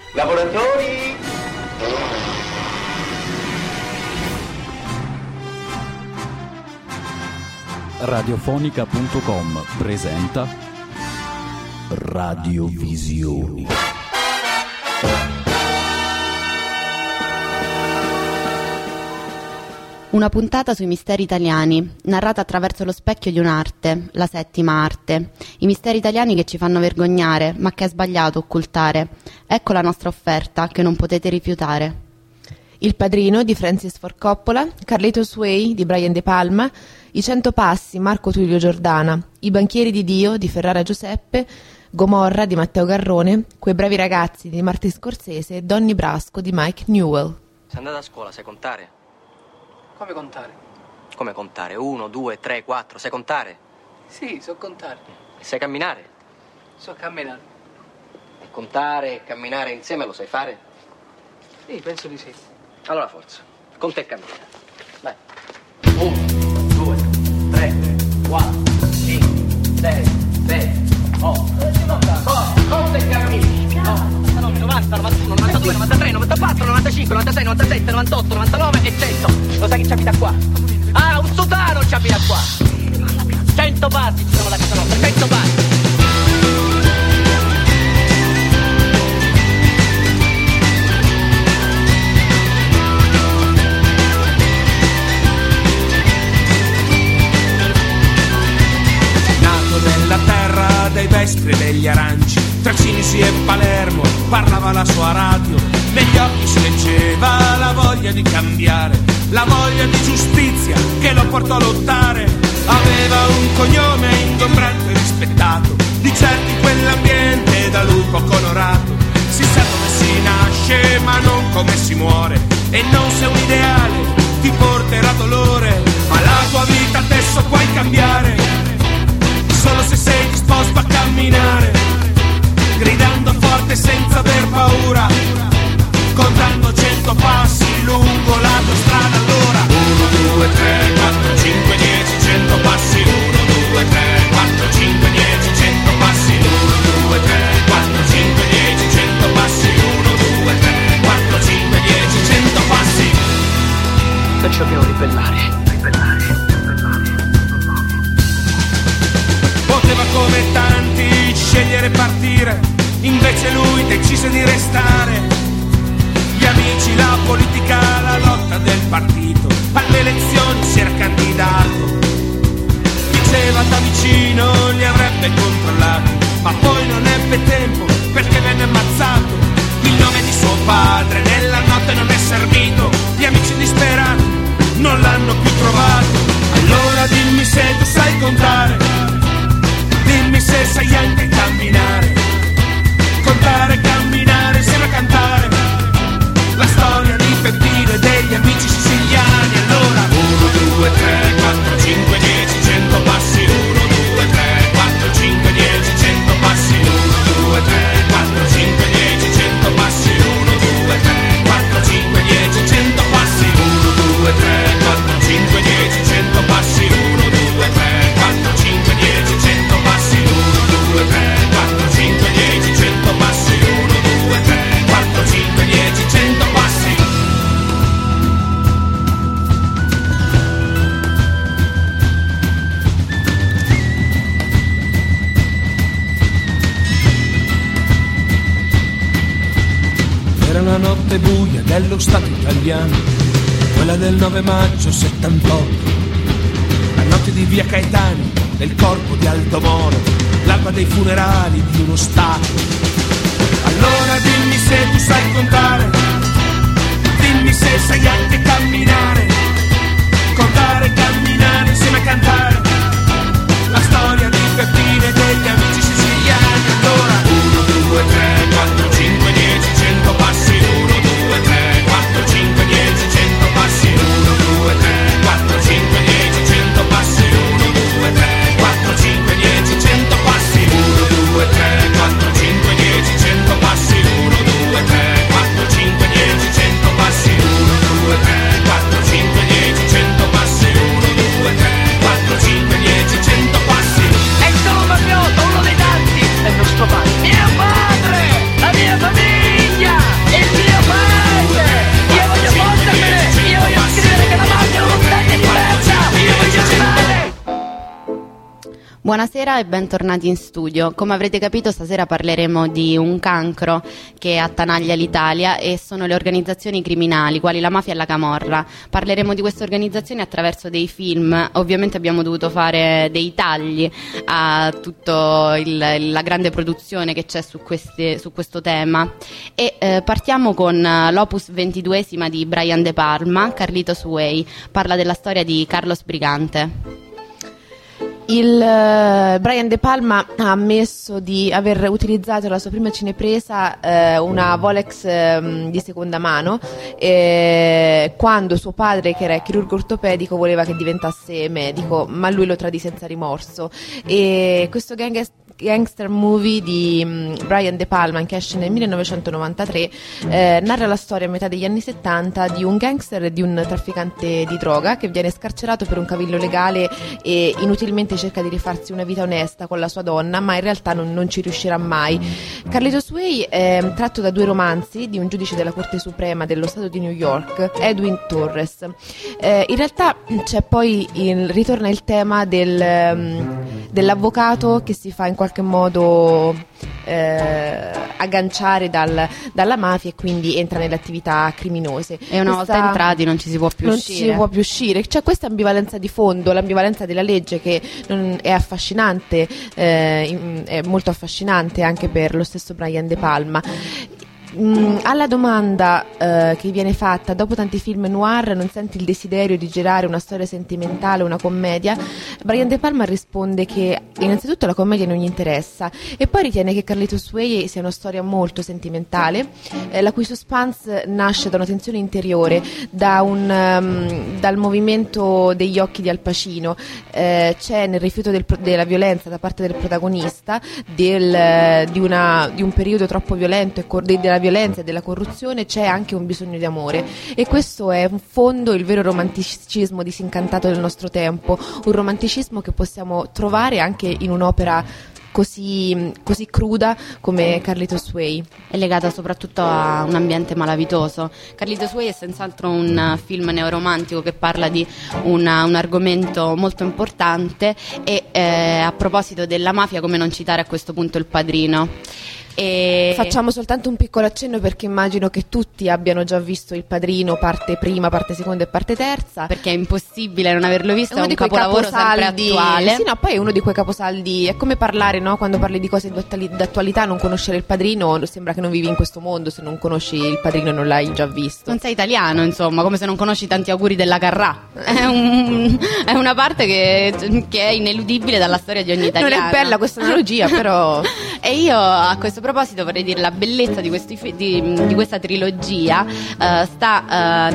Lavoratori! Radiofonica.com presenta Radiovisioni. Una puntata sui misteri italiani, narrata attraverso lo specchio di un'arte, la settima arte. I misteri italiani che ci fanno vergognare, ma che è sbagliato occultare. Ecco la nostra offerta, che non potete rifiutare. Il Padrino di Francis Ford Coppola, Carlitos Way di Brian De Palma, I 100 Passi Marco Tullio Giordana, I Banchieri di Dio di Ferrara Giuseppe, Gomorra di Matteo Garrone, Quei bravi ragazzi di Martin Scorsese e Donnie Brasco di Mike Newell. Sei andata a scuola, sai contare? Come contare? Come contare? 1, 2, 3, 4, sai contare? Sì, so contare. E sai camminare? So camminare. E contare e camminare insieme lo sai fare? Sì, penso di sì. Allora forza, conta e cammina. Vai. 1, 2, 3, 4, 5, 6, 7, 8, 9, conta e cammina. 90, 91, 92, 93, 94, 95, 96, 97, 98, 99 e 100. Lo sai che ci abita qua? Ah, un sudano ci abita qua. 100 passi ci sono da casa nostra, 100 passi. Nella terra dei vespri e degli aranci, tra Cinisi e Palermo parlava la sua radio, negli occhi si leggeva la voglia di cambiare, la voglia di giustizia che lo portò a lottare. Aveva un cognome ingombrante e rispettato, di certo in quell'ambiente da lui poco onorato. Si sa come si nasce ma non come si muore, e non se un ideale ti porterà dolore, ma la tua vita adesso puoi cambiare solo se sei disposto a camminare, gridando forte senza aver paura, contando 100 passi lungo la tua strada. Allora 1, 2, 3, 4, 5, 10, 100 passi. 1, 2, 3, 4, 5, 10, 100 passi. 1, 2, 3, 4, 5, 10, 100 passi. 1, 2, 3, 4, 5, 10, 100 passi. Perciò dobbiamo ribellare. Poteva come tanti scegliere e partire, invece lui decise di restare. Gli amici, la politica, la lotta del partito, alle elezioni si era candidato. Diceva da vicino li avrebbe controllati, ma poi non ebbe tempo perché venne ammazzato. Il nome di suo padre nella notte non è servito, gli amici disperati non l'hanno più trovato. Allora dimmi se tu sai contare, dimmi se sai anche camminare, contare e camminare insieme a cantare la storia di Peppino e degli amici siciliani. Allora 1, 2, 3, 4, 5, 10, 100 passi. 1, 2, 3, 4, 5, 10, 100 passi. 1, 2, 3, 4, 5, 10, 100 passi. 1, 2, 3, 4, 5, 10, 100 passi. 1, 2, 3, 4, 5, 10, 100 passi. 1, 2, 3, 4, 5, 10, 100 passi. 1, 2, 3, 4, 5, 10, 100 passi. 1, 2, 3, 4, 5, 10, 100 passi. Era una notte buia dello Stato italiano, quella del 9 maggio 78, la notte di via Caetani, del corpo di Aldo Moro, l'alba dei funerali di uno Stato. Allora dimmi se tu sai contare, dimmi se sai anche camminare, contare e camminare insieme a cantare la storia di Peppino e degli amici siciliani. Allora 1, 2, 3, 4, 5, 10, 100 passi. 1, 2, 3, 4, 5, 10, 100 passi. 1, 2, 3, 4, 5, 10, 100 passi. 1, 2, 3, 4, 5, 10, 100 passi. 1, 2, 3, 4, 5, 10, 100 passi. 1, 2, 3, 4, 5, 10, 100 passi. 1, 2, 3, Buonasera e bentornati in studio. Come avrete capito, stasera parleremo di un cancro che attanaglia l'Italia e sono le organizzazioni criminali, quali la mafia e la camorra. Parleremo di queste organizzazioni attraverso dei film. Ovviamente abbiamo dovuto fare dei tagli a tutta la grande produzione che c'è su questo tema. E partiamo con l'opus 22esima di Brian De Palma, Carlitos Way. Parla della storia di Carlos Brigante. Brian De Palma ha ammesso di aver utilizzato la sua prima cinepresa, una Volex di seconda mano, quando suo padre, che era chirurgo ortopedico, voleva che diventasse medico, ma lui lo tradì senza rimorso. E questo gangster movie di Brian De Palma, che esce nel 1993, narra la storia a metà degli anni 70 di un gangster e di un trafficante di droga che viene scarcerato per un cavillo legale e inutilmente cerca di rifarsi una vita onesta con la sua donna, ma in realtà non ci riuscirà mai. Carlitos Way è tratto da 2 romanzi di un giudice della Corte Suprema dello Stato di New York, Edwin Torres. In realtà c'è poi ritorna il tema dell'avvocato che si fa in qualche modo agganciare dalla mafia e quindi entra nelle attività criminose. E una volta entrati non ci si può più uscire. C'è questa ambivalenza di fondo, l'ambivalenza della legge, che è affascinante, è molto affascinante anche per lo stesso Brian De Palma. Alla domanda che viene fatta: dopo tanti film noir non senti il desiderio di girare una storia sentimentale, una commedia? Brian De Palma risponde che innanzitutto la commedia non gli interessa e poi ritiene che Carlitos Way sia una storia molto sentimentale, la cui suspense nasce da una tensione interiore, dal movimento degli occhi di Al Pacino. C'è nel rifiuto della violenza da parte del protagonista, di un periodo troppo violento e della violenza e della corruzione, c'è anche un bisogno di amore, e questo è in fondo il vero romanticismo disincantato del nostro tempo, un romanticismo che possiamo trovare anche in un'opera così cruda come Carlitos Way. È legata soprattutto a un ambiente malavitoso. Carlitos Way è senz'altro un film neoromantico che parla di un argomento molto importante e a proposito della mafia, come non citare a questo punto Il Padrino. Facciamo soltanto un piccolo accenno, perché immagino che tutti abbiano già visto Il Padrino, parte prima, parte seconda e parte terza, perché è impossibile non averlo visto. È un capolavoro sempre attuale. Sì, no, poi è uno di quei caposaldi. È come parlare, no? Quando parli di cose d'attualità, non conoscere Il Padrino sembra che non vivi in questo mondo se non conosci Il Padrino e non l'hai già visto. Non sei italiano, insomma, come se non conosci Tanti auguri della Carrà. È una parte che è ineludibile dalla storia di ogni italiano. Non è bella questa analogia, però. E io a questo proposito vorrei dire la bellezza di questa trilogia sta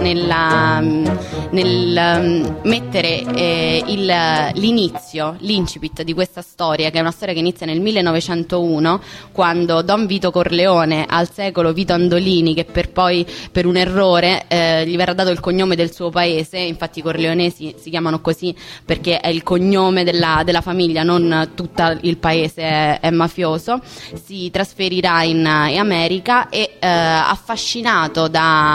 nel mettere l'incipit di questa storia, che è una storia che inizia nel 1901, quando Don Vito Corleone, al secolo Vito Andolini, che per un errore gli verrà dato il cognome del suo paese. Infatti i corleonesi si chiamano così perché è il cognome della famiglia, non tutto il paese è mafioso. Si trasferirà in America e affascinato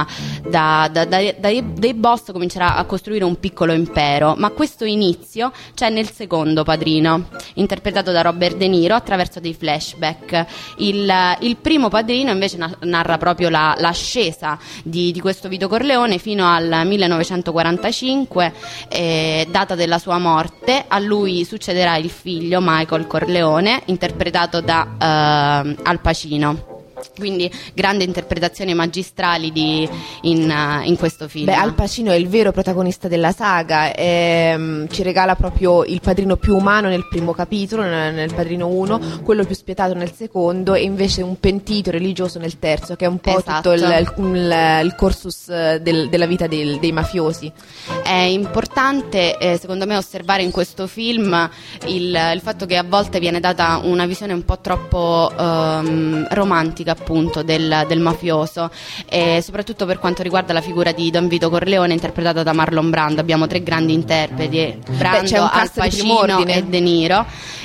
dai boss comincerà a costruire un piccolo impero, ma questo inizio c'è nel secondo Padrino, interpretato da Robert De Niro attraverso dei flashback. Il primo Padrino invece narra proprio l'ascesa di questo Vito Corleone fino al 1945, data della sua morte. A lui succederà il figlio Michael Corleone, interpretato da Al Pacino. Quindi grandi interpretazioni magistrali in questo film. Al Pacino è il vero protagonista della saga, ci regala proprio il padrino più umano nel primo capitolo, nel Padrino 1, quello più spietato nel secondo, e invece un pentito religioso nel terzo, che è un po' esatto. tutto il cursus della vita dei mafiosi. È importante secondo me osservare in questo film il fatto che a volte viene data una visione un po' troppo romantica, appunto, del mafioso, e soprattutto per quanto riguarda la figura di Don Vito Corleone, interpretata da Marlon Brando. Abbiamo 3 grandi interpreti: Brando, Al Pacino e De Niro,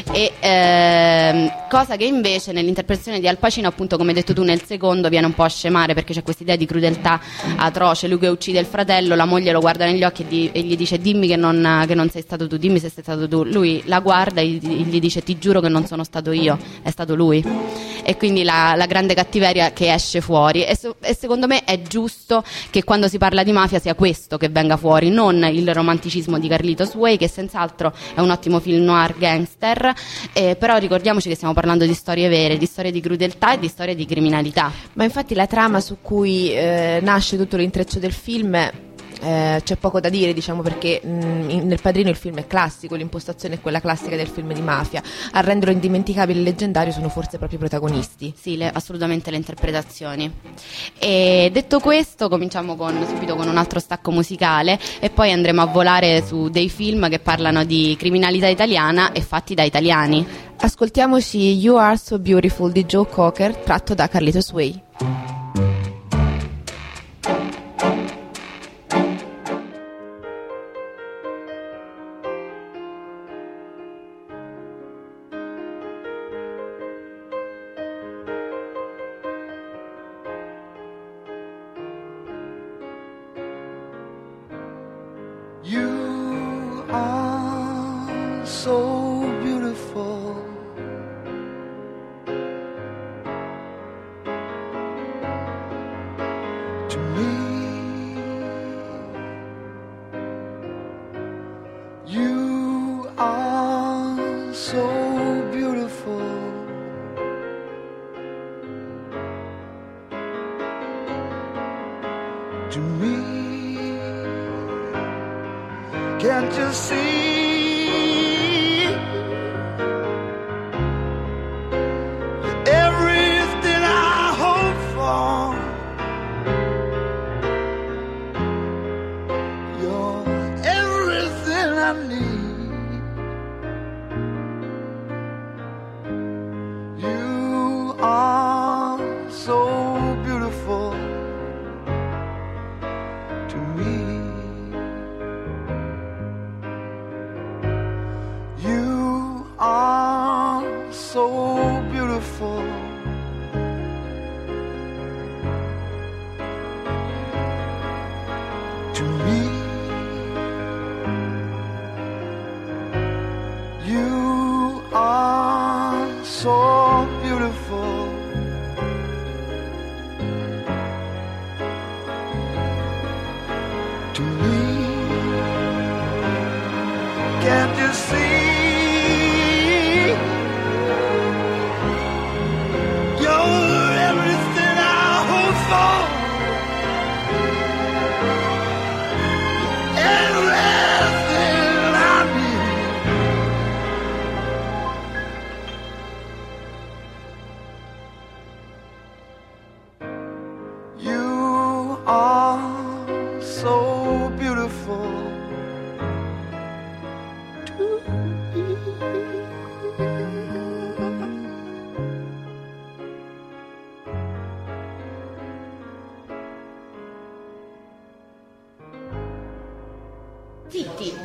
e cosa che invece nell'interpretazione di Al Pacino, appunto, come hai detto tu, nel secondo viene un po' a scemare, perché c'è questa idea di crudeltà atroce. Lui che uccide il fratello, la moglie lo guarda negli occhi e gli dice dimmi che non sei stato tu, dimmi se sei stato tu. Lui la guarda e gli dice ti giuro che non sono stato io, è stato lui. E quindi la grande cattiveria che esce fuori, e secondo me è giusto che quando si parla di mafia sia questo che venga fuori, non il romanticismo di Carlitos Way, che senz'altro è un ottimo film noir gangster, però ricordiamoci che stiamo parlando di storie vere, di storie di crudeltà e di storie di criminalità. Ma infatti la trama su cui nasce tutto l'intreccio del film, c'è poco da dire, diciamo, perché nel Padrino il film è classico, l'impostazione è quella classica del film di mafia. A renderlo indimenticabile e leggendario sono forse proprio i protagonisti. Sì, assolutamente le interpretazioni. E detto questo, cominciamo subito con un altro stacco musicale e poi andremo a volare su dei film che parlano di criminalità italiana e fatti da italiani. Ascoltiamoci You Are So Beautiful di Joe Cocker, tratto da Carlitos Way. You are so beautiful. To me, you are so beautiful. To me, can't you see everything I hope for? You're everything I need. You are so beautiful to me. You are so beautiful. To me, you are so beautiful. To me, can't you see? You're everything I hope for. Everything I need. You are so beautiful to me. Zitti.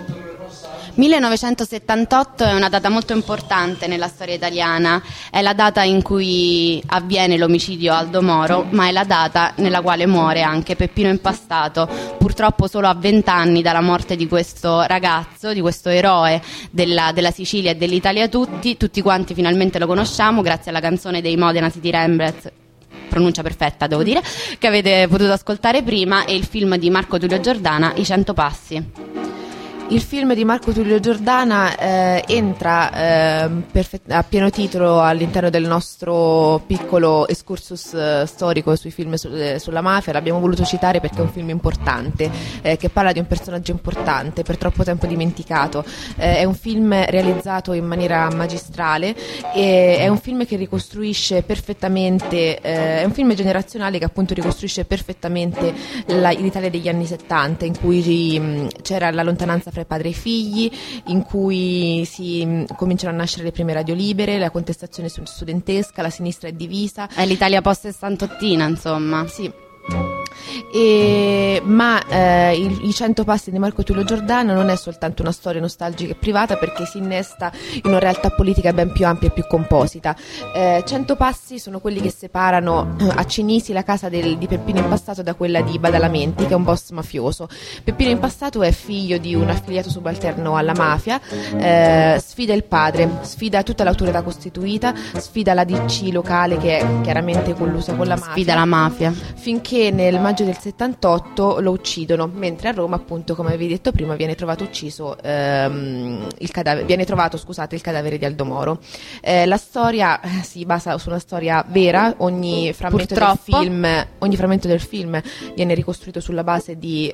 1978 è una data molto importante nella storia italiana, è la data in cui avviene l'omicidio Aldo Moro, ma è la data nella quale muore anche Peppino Impastato, purtroppo solo a 20 anni dalla morte di questo ragazzo, di questo eroe della Sicilia e dell'Italia tutti quanti finalmente lo conosciamo grazie alla canzone dei Modena City Ramblers, pronuncia perfetta devo dire, che avete potuto ascoltare prima, e il film di Marco Tullio Giordana, I 100 Passi. Il film di Marco Tullio Giordana entra a pieno titolo all'interno del nostro piccolo excursus storico sui film sulla mafia. L'abbiamo voluto citare perché è un film importante, che parla di un personaggio importante, per troppo tempo dimenticato. È un film realizzato in maniera magistrale e è un film che ricostruisce perfettamente, è un film generazionale che appunto ricostruisce perfettamente l'Italia degli anni 70, in cui c'era la lontananza fra i padri e i figli, in cui si cominciano a nascere le prime radio libere, la contestazione studentesca, la sinistra è divisa. È l'Italia post-sessantottina, insomma. Sì. Ma i 100 passi di Marco Tullio Giordano non è soltanto una storia nostalgica e privata, perché si innesta in una realtà politica ben più ampia e più composita. 100 passi sono quelli che separano a Cinisi la casa di Peppino Impastato da quella di Badalamenti, che è un boss mafioso. Peppino Impastato è figlio di un affiliato subalterno alla mafia, sfida il padre, sfida tutta l'autorità costituita, sfida la DC locale, che è chiaramente collusa con la mafia. Sfida la mafia. Finché nel maggio del 78 lo uccidono, mentre a Roma, appunto, come avevi detto prima, viene trovato il cadavere di Aldo Moro. La storia si basa su una storia vera. Ogni frammento del film viene ricostruito sulla base di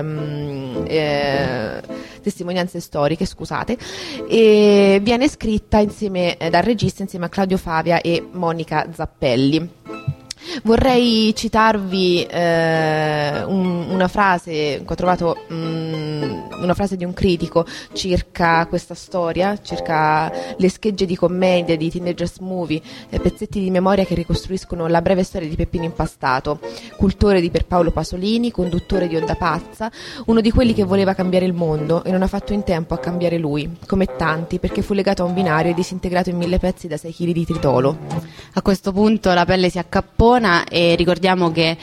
testimonianze storiche, scusate, e viene scritta dal regista insieme a Claudio Favia e Monica Zappelli. Vorrei citarvi una frase che ho trovato, una frase di un critico circa questa storia, circa le schegge di commedia, di teenagers movie, pezzetti di memoria che ricostruiscono la breve storia di Peppino Impastato, cultore di Pierpaolo Pasolini, conduttore di Onda Pazza, uno di quelli che voleva cambiare il mondo e non ha fatto in tempo a cambiare lui, come tanti, perché fu legato a un binario e disintegrato in 1000 pezzi da 6 kg di tritolo. A questo punto la pelle si accappona, e ricordiamo che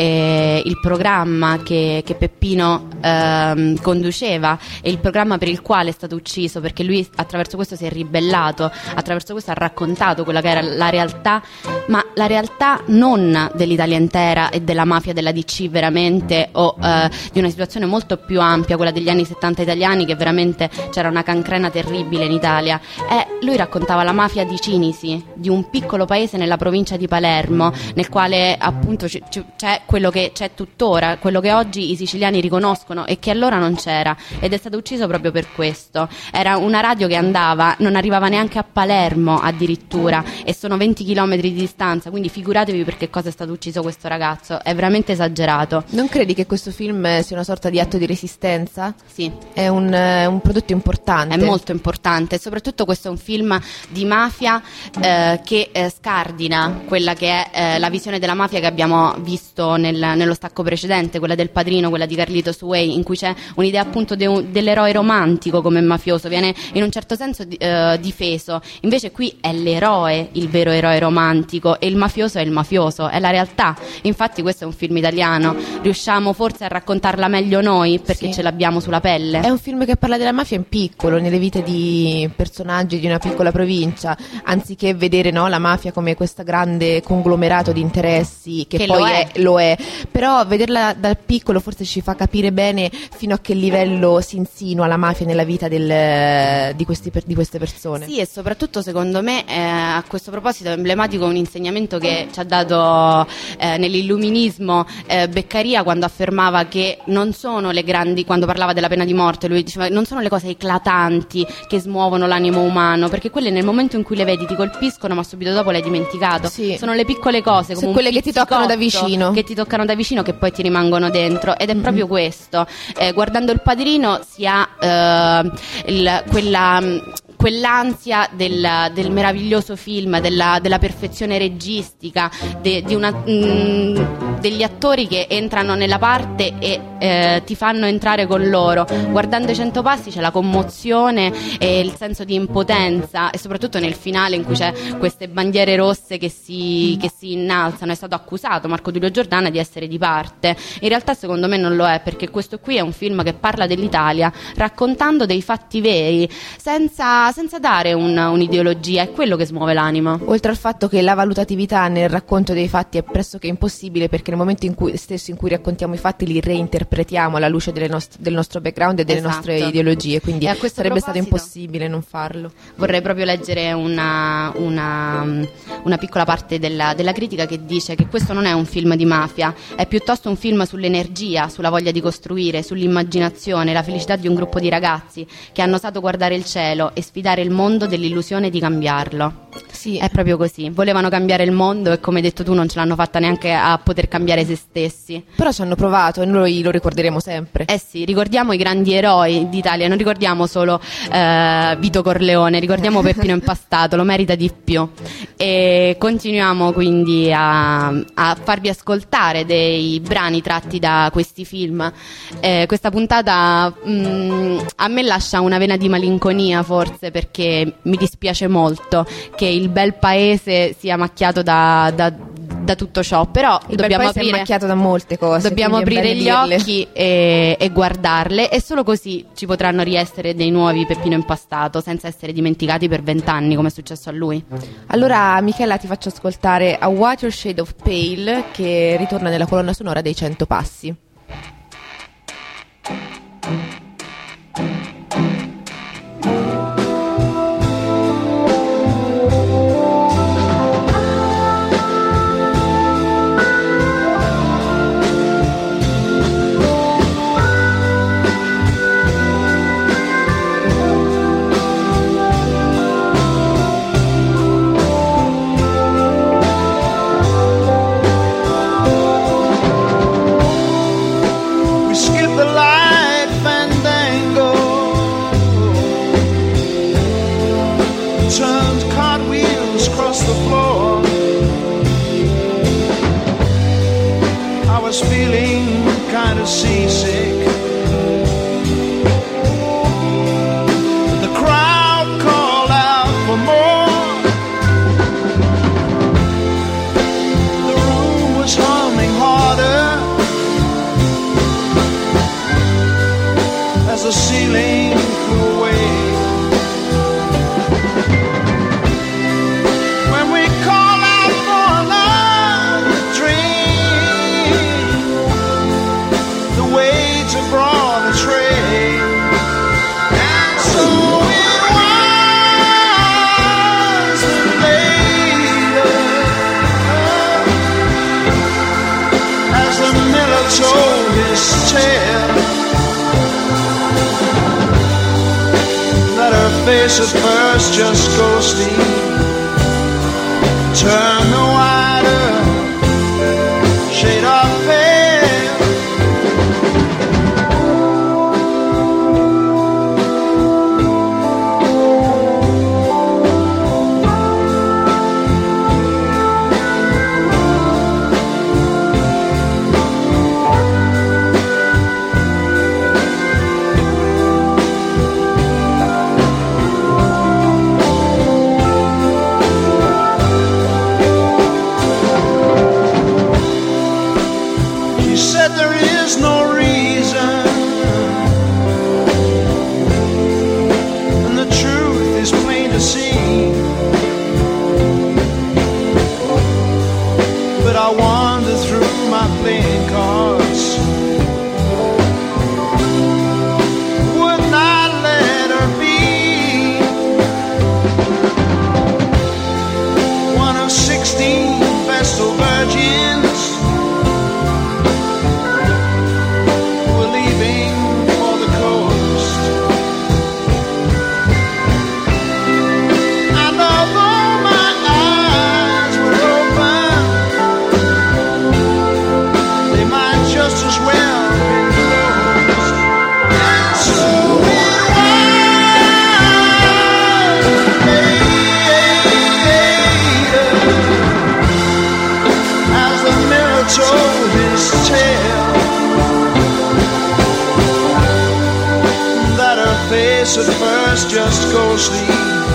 il programma che Peppino conduceva è il programma per il quale è stato ucciso, perché lui attraverso questo si è ribellato, attraverso questo ha raccontato quella che era la realtà, ma la realtà non dell'Italia intera e della mafia della DC veramente, o di una situazione molto più ampia, quella degli anni 70 italiani, che veramente c'era una cancrena terribile in Italia. Lui raccontava la mafia di Cinisi, di un piccolo paese nella provincia di Palermo, nel quale appunto c'è quello che c'è tuttora, quello che oggi i siciliani riconoscono e che allora non c'era, ed è stato ucciso proprio per questo. Era una radio che non arrivava neanche a Palermo addirittura, e sono 20 chilometri di distanza, quindi figuratevi per che cosa è stato ucciso questo ragazzo. È veramente esagerato. Non credi che questo film sia una sorta di atto di resistenza? Sì. È un prodotto importante. È molto importante, soprattutto questo è un film di mafia che scardina quella che è la visione della mafia che abbiamo visto nello stacco precedente, quella del Padrino, quella di Carlitos Way, in cui c'è un'idea appunto dell'eroe romantico come mafioso, viene in un certo senso difeso. Invece qui è l'eroe il vero eroe romantico e il mafioso è il mafioso, è la realtà. Infatti questo è un film italiano, riusciamo forse a raccontarla meglio noi perché sì, ce l'abbiamo sulla pelle. È un film che parla della mafia in piccolo, nelle vite di personaggi di una piccola provincia, anziché vedere la mafia come questo grande conglomerato di interessi che poi lo è. Però vederla dal piccolo forse ci fa capire bene fino a che livello si insinua la mafia nella vita di queste persone. Sì, e soprattutto secondo me a questo proposito è emblematico un insegnamento che ci ha dato nell'illuminismo Beccaria, quando affermava che non sono le grandi, quando parlava della pena di morte, lui diceva non sono le cose eclatanti che smuovono l'animo umano, perché quelle nel momento in cui le vedi ti colpiscono ma subito dopo l'hai dimenticato. Sì. Sono le piccole cose, come quelle che ti toccano da vicino, che poi ti rimangono dentro, ed è proprio questo. Guardando Il Padrino si ha quell'ansia del meraviglioso film, della perfezione registica, degli attori che entrano nella parte e ti fanno entrare con loro. Guardando i 100 passi c'è la commozione e il senso di impotenza, e soprattutto nel finale in cui c'è queste bandiere rosse che si innalzano. È stato accusato Marco Tullio Giordano di essere di parte. In realtà secondo me non lo è, perché questo qui è un film che parla dell'Italia raccontando dei fatti veri, senza dare un'ideologia. È quello che smuove l'anima. Oltre al fatto che la valutatività nel racconto dei fatti è pressoché impossibile, perché nel momento in cui raccontiamo i fatti li reinterpretiamo alla luce del nostro background e delle nostre ideologie, quindi sarebbe stato impossibile non farlo. Vorrei proprio leggere una piccola parte della critica che dice che questo non è un film di mafia, è piuttosto un film sull'energia, sulla voglia di costruire, sull'immaginazione, la felicità di un gruppo di ragazzi che hanno osato guardare il cielo e sfidare il mondo dell'illusione di cambiarlo. Sì. È proprio così, volevano cambiare il mondo e come hai detto tu non ce l'hanno fatta neanche a poter cambiare se stessi. Però ci hanno provato e noi lo ricorderemo sempre. Eh sì, ricordiamo i grandi eroi d'Italia, non ricordiamo solo Vito Corleone, ricordiamo Peppino Impastato, lo merita di più. E continuiamo quindi a farvi ascoltare dei brani tratti da questi film. Questa puntata a me lascia una vena di malinconia forse, perché mi dispiace molto che il bel paese sia macchiato da tutto ciò, però Il dobbiamo bel paese è macchiato da molte cose. dobbiamo quindi è aprire bene gli dirle. occhi e guardarle, e solo così ci potranno riessere dei nuovi Peppino Impastato senza essere dimenticati per 20 anni come è successo a lui. Allora, Michela, ti faccio ascoltare A Whiter Shade of Pale, che ritorna nella colonna sonora dei 100 passi. We skip the light fandango, turned cartwheels across the floor. I was feeling kind of seasick. The crowd called out for more. The room was humming harder as the ceiling flew away. When we call out for another drink, the waiter brought a tray, and so it was that later, as the miller told his tale, that her face at first just ghostly turned the wider shade of pale. She said there is no reason, and the truth is plain to see. But I wander through my playing cards, would not let her be one of 16 vestal virgins were leaving for the coast. And although my eyes were open, they might just as well be closed. And so it was later, as the mirror told his tale, that her face at first just ghostly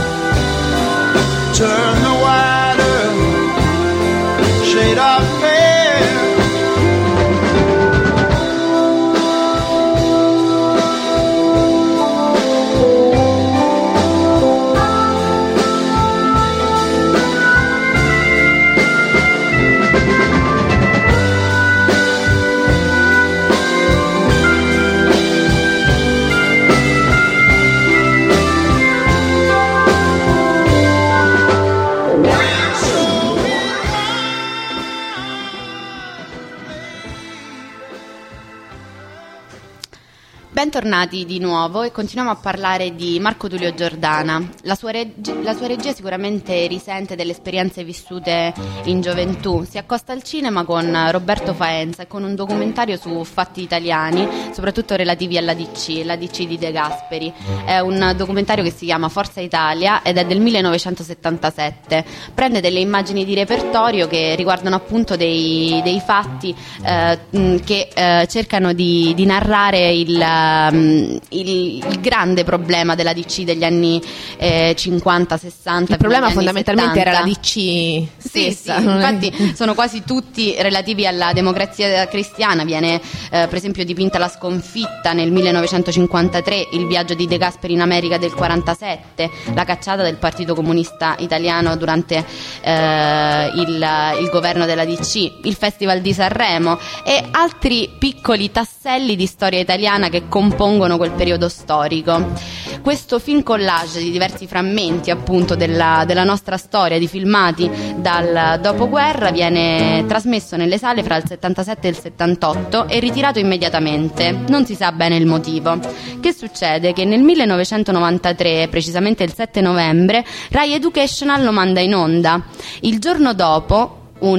turned the wider shade of pale. Bentornati di nuovo e continuiamo a parlare di Marco Tullio Giordana. La sua regia sicuramente risente delle esperienze vissute in gioventù. Si accosta al cinema con Roberto Faenza e con un documentario su fatti italiani, soprattutto relativi alla DC, la DC di De Gasperi. È un documentario che si chiama Forza Italia ed è del 1977. Prende delle immagini di repertorio che riguardano appunto dei fatti che cercano di narrare il grande problema della DC degli anni 50-60. Il problema fondamentalmente 70. era la DC stessa. Sì, infatti sono quasi tutti relativi alla democrazia cristiana. Viene per esempio dipinta la sconfitta nel 1953, il viaggio di De Gasperi in America del 47, la cacciata del Partito Comunista Italiano durante il governo della DC, il Festival di Sanremo e altri piccoli tasselli di storia italiana che compongono quel periodo storico. Questo film collage di diversi frammenti appunto della nostra storia, di filmati dal dopoguerra, viene trasmesso nelle sale fra il 77 e il 78 e ritirato immediatamente. Non si sa bene il motivo. Che succede? Che nel 1993, precisamente il 7 novembre, Rai Educational lo manda in onda. Il giorno dopo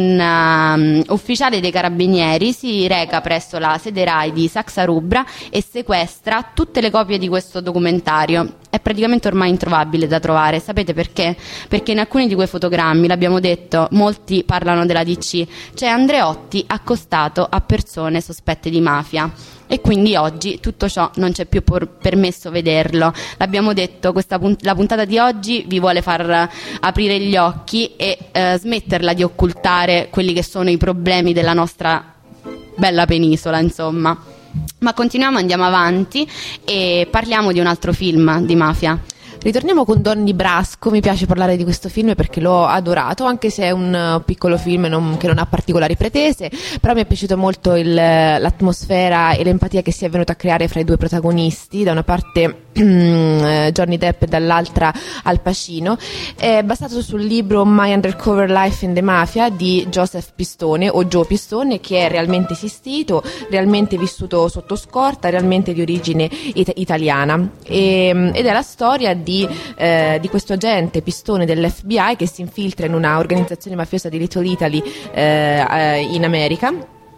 un ufficiale dei carabinieri si reca presso la sede Rai di Saxa Rubra e sequestra tutte le copie di questo documentario. È praticamente ormai introvabile da trovare. Sapete perché? Perché in alcuni di quei fotogrammi, l'abbiamo detto, molti parlano della DC, c'è Andreotti accostato a persone sospette di mafia. E quindi oggi tutto ciò non c'è più permesso vederlo. L'abbiamo detto, la puntata di oggi vi vuole far aprire gli occhi e smetterla di occultare quelli che sono i problemi della nostra bella penisola, insomma. Ma continuiamo, andiamo avanti e parliamo di un altro film di mafia. Ritorniamo con Donnie Brasco. Mi piace parlare di questo film perché l'ho adorato, anche se è un piccolo film che non ha particolari pretese, però mi è piaciuto molto l'atmosfera e l'empatia che si è venuta a creare fra i due protagonisti, da una parte Johnny Depp e dall'altra Al Pacino. È basato sul libro My Undercover Life in the Mafia di Joseph Pistone o Joe Pistone, che è realmente esistito, realmente vissuto sotto scorta, realmente di origine italiana, ed è la storia di questo agente Pistone dell'FBI che si infiltra in una organizzazione mafiosa di Little Italy in America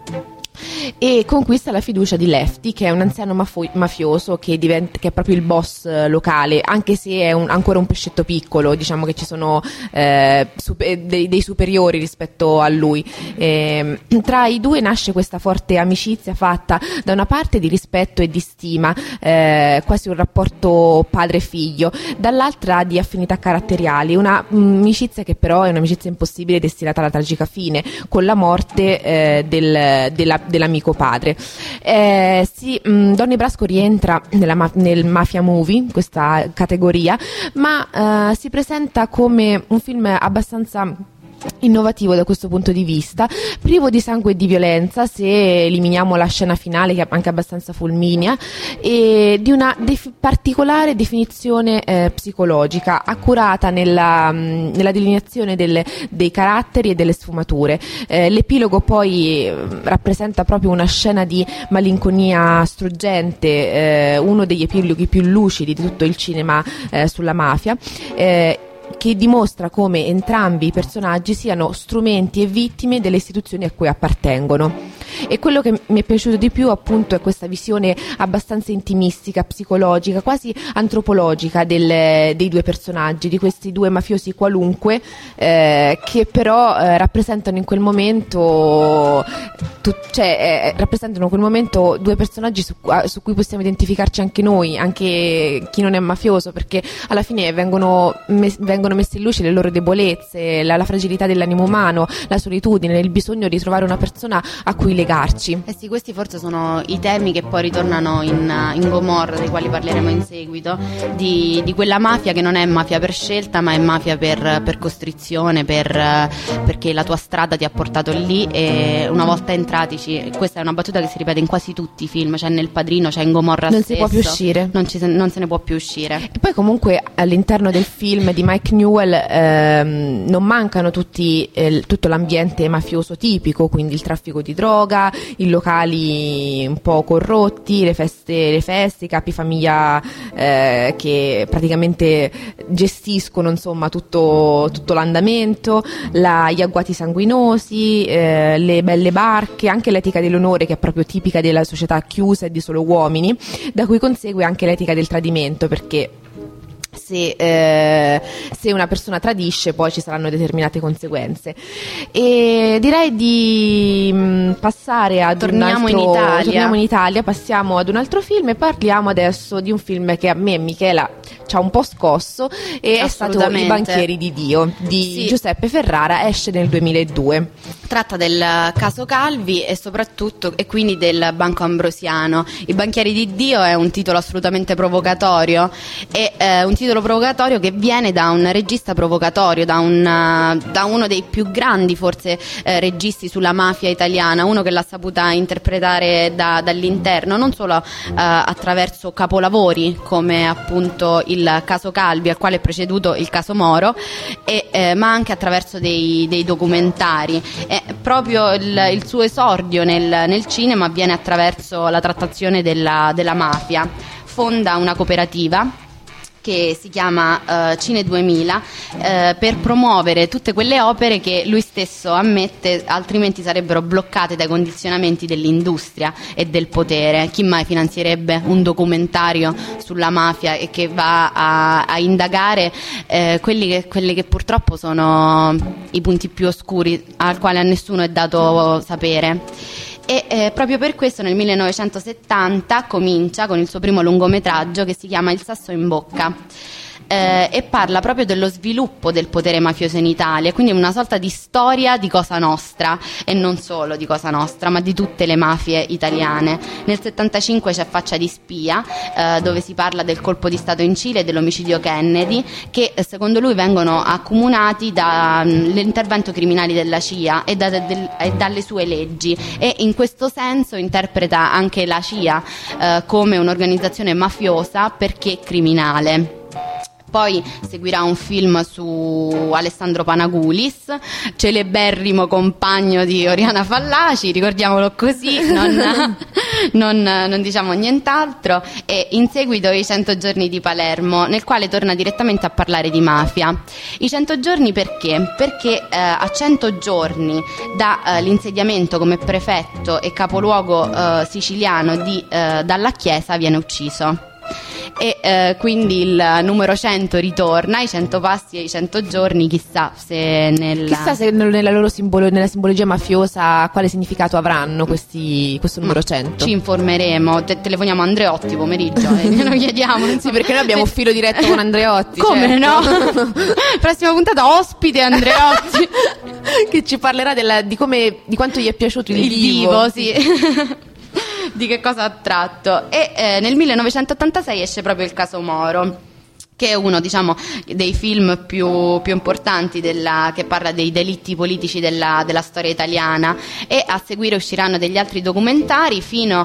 e conquista la fiducia di Lefty, che è un anziano mafioso che è proprio il boss locale, anche se è ancora un pescetto piccolo. Diciamo che ci sono dei superiori rispetto a lui. Tra i due nasce questa forte amicizia fatta da una parte di rispetto e di stima, quasi un rapporto padre-figlio, dall'altra di affinità caratteriali, una amicizia che però è un'amicizia impossibile destinata alla tragica fine, con la morte dell'amico padre. Donnie Brasco rientra nel mafia movie, questa categoria, ma si presenta come un film abbastanza innovativo da questo punto di vista, privo di sangue e di violenza, se eliminiamo la scena finale che è anche abbastanza fulminea, e di una particolare definizione psicologica, accurata nella delineazione dei caratteri e delle sfumature. L'epilogo poi rappresenta proprio una scena di malinconia struggente, uno degli epiloghi più lucidi di tutto il cinema sulla mafia, che dimostra come entrambi i personaggi siano strumenti e vittime delle istituzioni a cui appartengono. E quello che mi è piaciuto di più appunto è questa visione abbastanza intimistica, psicologica, quasi antropologica del, dei due personaggi, di questi due mafiosi qualunque, che però rappresentano in quel momento rappresentano in quel momento due personaggi su cui possiamo identificarci anche noi, anche chi non è mafioso, perché alla fine vengono messe in luce le loro debolezze, la fragilità dell'animo umano, la solitudine, il bisogno di trovare una persona a cui legarci. Eh sì, questi forse sono i temi che poi ritornano in Gomorra, dei quali parleremo in seguito, di quella mafia che non è mafia per scelta, ma è mafia per costrizione, perché la tua strada ti ha portato lì, e una volta entratici, questa è una battuta che si ripete in quasi tutti i film, c'è nel Padrino, c'è in Gomorra non stesso, si può più uscire, non se ne può più uscire. E poi comunque all'interno del film di Mike Newell non mancano tutto l'ambiente mafioso tipico, quindi il traffico di droga, mafia in locali un po' corrotti, le feste, i capifamiglia che praticamente gestiscono insomma tutto l'andamento, gli agguati sanguinosi, le belle barche, anche l'etica dell'onore che è proprio tipica della società chiusa e di solo uomini, da cui consegue anche l'etica del tradimento, perché se una persona tradisce poi ci saranno determinate conseguenze. E direi di passare ad Torniamo in Italia, passiamo ad un altro film e parliamo adesso di un film che a me e Michela ci ha un po' scosso, e è stato I banchieri di Dio di Giuseppe Ferrara, esce nel 2002. Tratta del caso Calvi e soprattutto e quindi del Banco Ambrosiano. I banchieri di Dio è un titolo assolutamente provocatorio, è un titolo provocatorio che viene da un regista provocatorio, da uno dei più grandi forse registi sulla mafia italiana, uno che l'ha saputa interpretare dall'interno, non solo attraverso capolavori come appunto il caso Calvi, al quale è preceduto il caso Moro, ma anche attraverso dei documentari. Proprio il suo esordio nel cinema avviene attraverso la trattazione della mafia. Fonda una cooperativa che si chiama Cine 2000 per promuovere tutte quelle opere che lui stesso ammette altrimenti sarebbero bloccate dai condizionamenti dell'industria e del potere. Chi mai finanzierebbe un documentario sulla mafia e che va a indagare quelli che purtroppo sono i punti più oscuri al quale a nessuno è dato sapere? E proprio per questo nel 1970 comincia con il suo primo lungometraggio che si chiama Il sasso in bocca, e parla proprio dello sviluppo del potere mafioso in Italia, quindi una sorta di storia di Cosa Nostra, e non solo di Cosa Nostra ma di tutte le mafie italiane. Nel 75 c'è Faccia di spia, dove si parla del colpo di stato in Cile e dell'omicidio Kennedy, che secondo lui vengono accomunati dall'intervento criminale della CIA e dalle sue leggi, e in questo senso interpreta anche la CIA come un'organizzazione mafiosa perché criminale. Poi seguirà un film su Alessandro Panagulis, celeberrimo compagno di Oriana Fallaci, ricordiamolo così, non diciamo nient'altro, e in seguito I 100 giorni di Palermo, nel quale torna direttamente a parlare di mafia. I 100 giorni perché? Perché a 100 giorni dall'insediamento come prefetto e capoluogo siciliano Dalla Chiesa viene ucciso. E quindi il numero 100 ritorna, i 100 passi e i 100 giorni, chissà se nella loro nella simbologia mafiosa quale significato avranno questo numero 100. Ci informeremo, telefoniamo a Andreotti pomeriggio e glielo chiediamo. Sì, perché noi abbiamo un filo diretto con Andreotti. Come certo. No? Prossima puntata ospite Andreotti che ci parlerà di quanto gli è piaciuto il vivo. Sì. Di che cosa ha tratto. E nel 1986 esce proprio Il caso Moro, che è uno, diciamo, dei film più importanti che parla dei delitti politici della storia italiana, e a seguire usciranno degli altri documentari fino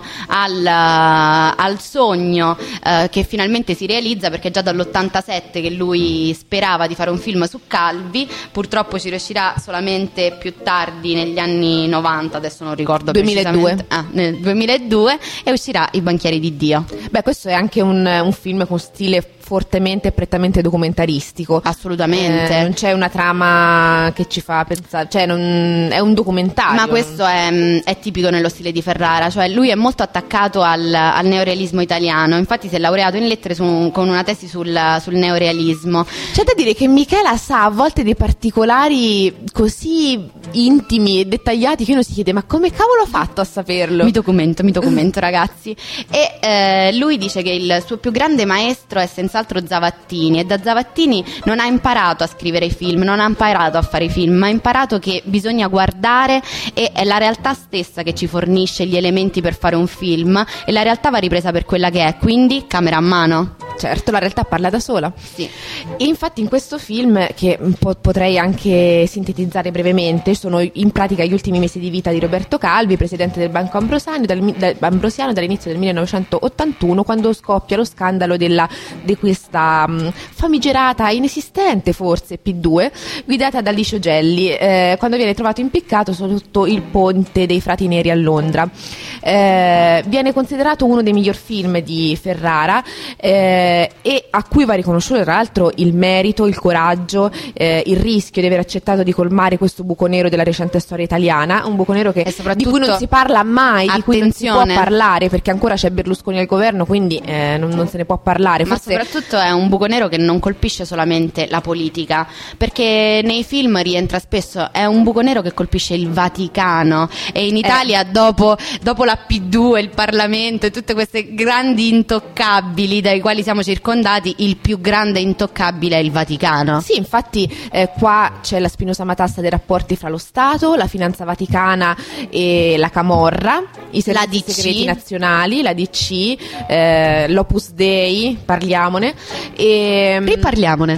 al sogno che finalmente si realizza, perché già dall'87 che lui sperava di fare un film su Calvi, purtroppo ci riuscirà solamente più tardi, negli anni 90, adesso non ricordo 2002. precisamente, nel 2002, e uscirà I banchieri di Dio. Beh, questo è anche un film con stile fortemente e prettamente documentaristico. Assolutamente. Non c'è una trama che ci fa pensare, cioè è un documentario. Ma questo è tipico nello stile di Ferrara, cioè lui è molto attaccato al neorealismo italiano, infatti si è laureato in lettere con una tesi sul neorealismo. C'è da dire che Michela sa a volte dei particolari così intimi e dettagliati che uno si chiede: ma come cavolo ha fatto a saperlo? Mi documento ragazzi. E lui dice che il suo più grande maestro è senz'altro Zavattini, e da Zavattini non ha imparato a scrivere i film, non ha imparato a fare i film, ma ha imparato che bisogna guardare, e è la realtà stessa che ci fornisce gli elementi per fare un film, e la realtà va ripresa per quella che è, quindi camera a mano. Certo, la realtà parla da sola. Sì. Infatti in questo film, che potrei anche sintetizzare brevemente, sono in pratica gli ultimi mesi di vita di Roberto Calvi, presidente del Banco Ambrosiano dall'inizio del 1981, quando scoppia lo scandalo di questa famigerata, inesistente forse, P2, guidata da Licio Gelli, quando viene trovato impiccato sotto il ponte dei Frati Neri a Londra. Viene considerato uno dei miglior film di Ferrara, e a cui va riconosciuto tra l'altro il merito, il coraggio, il rischio di aver accettato di colmare questo buco nero della recente storia italiana, un buco nero di cui non si parla mai, di cui non si può parlare, perché ancora c'è Berlusconi al governo, quindi non se ne può parlare. Ma soprattutto è un buco nero che non colpisce solamente la politica, perché nei film rientra spesso, è un buco nero che colpisce il Vaticano, e in Italia dopo la P2, il Parlamento e tutte queste grandi intoccabili dai quali siamo circondati, il più grande intoccabile è il Vaticano. Sì, infatti qua c'è la spinosa matassa dei rapporti fra lo Stato, la finanza vaticana e la Camorra, i servizi segreti nazionali, la DC, l'Opus Dei, parliamone. Riparliamone.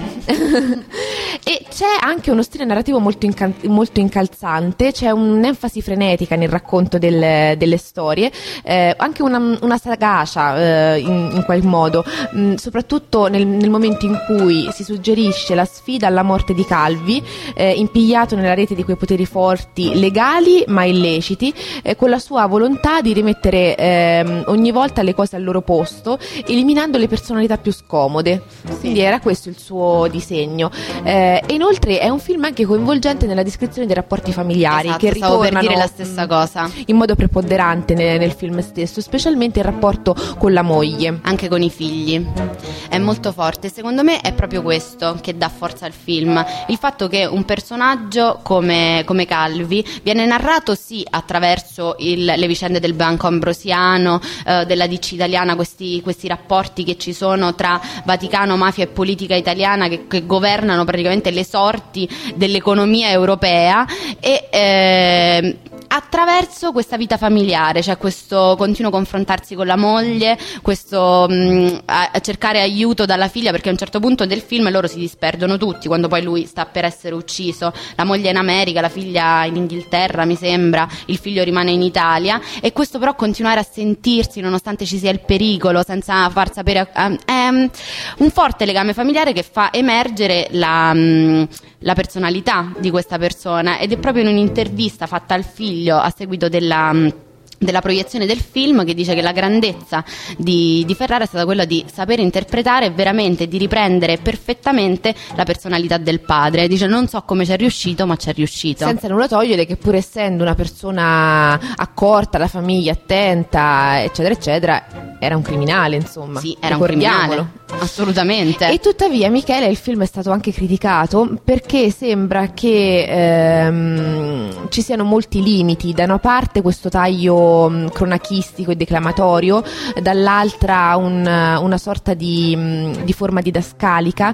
E c'è anche uno stile narrativo molto incalzante, c'è un'enfasi frenetica nel racconto delle storie, anche una sagacia in qualche modo, soprattutto nel momento in cui si suggerisce la sfida alla morte di Calvi, impigliato nella rete di quei poteri forti legali ma illeciti, con la sua volontà di rimettere ogni volta le cose al loro posto, eliminando le personalità più scomode. Quindi era questo il suo disegno. E inoltre è un film anche coinvolgente nella descrizione dei rapporti familiari, esatto, che ritornano stavo per dire la stessa cosa, in modo preponderante nel film stesso, specialmente il rapporto con la moglie, anche con i figli. È molto forte, secondo me è proprio questo che dà forza al film, il fatto che un personaggio come Calvi viene narrato sì attraverso le vicende del Banco Ambrosiano, della DC italiana, questi rapporti che ci sono tra Vaticano, mafia e politica italiana che governano praticamente le sorti dell'economia europea, e attraverso questa vita familiare, cioè questo continuo confrontarsi con la moglie, questo a cercare aiuto dalla figlia, perché a un certo punto del film loro si disperdono tutti quando poi lui sta per essere ucciso, la moglie è in America, la figlia in Inghilterra mi sembra, il figlio rimane in Italia, e questo però continuare a sentirsi nonostante ci sia il pericolo senza far sapere, è un forte legame familiare che fa emergere la personalità di questa persona, ed è proprio in un'intervista fatta al figlio a seguito della proiezione del film che dice che la grandezza di Ferrara è stata quella di sapere interpretare veramente, di riprendere perfettamente la personalità del padre. Dice: non so come ci è riuscito, ma ci è riuscito. Senza nulla togliere che, pur essendo una persona accorta, alla famiglia, attenta, eccetera eccetera, era un criminale, insomma. Sì, era un criminale, assolutamente. E tuttavia, Michele, il film è stato anche criticato perché sembra che ci siano molti limiti. Da una parte questo taglio cronachistico e declamatorio, dall'altra una sorta di forma didascalica,